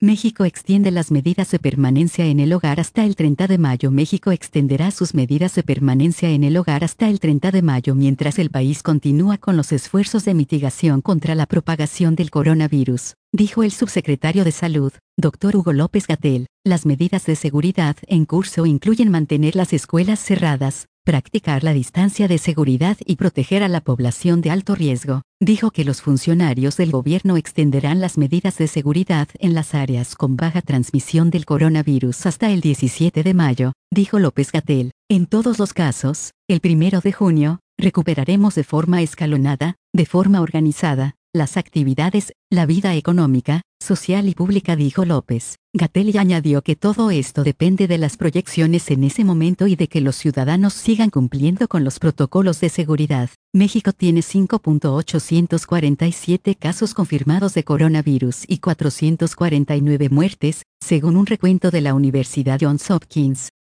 México extiende las medidas de permanencia en el hogar hasta el 30 de mayo. México extenderá sus medidas de permanencia en el hogar hasta el 30 de mayo mientras el país continúa con los esfuerzos de mitigación contra la propagación del coronavirus, dijo el subsecretario de Salud, Dr. Hugo López-Gatell. Las medidas de seguridad en curso incluyen mantener las escuelas cerradas, practicar la distancia de seguridad y proteger a la población de alto riesgo. Dijo que los funcionarios del gobierno extenderán las medidas de seguridad en las áreas con baja transmisión del coronavirus hasta el 17 de mayo, dijo López-Gatell. En todos los casos, el 1 de junio, recuperaremos de forma escalonada, de forma organizada, las actividades, la vida económica, social y pública, dijo López-Gatell, y añadió que todo esto depende de las proyecciones en ese momento y de que los ciudadanos sigan cumpliendo con los protocolos de seguridad. México tiene 5.847 casos confirmados de coronavirus y 449 muertes, según un recuento de la Universidad Johns Hopkins.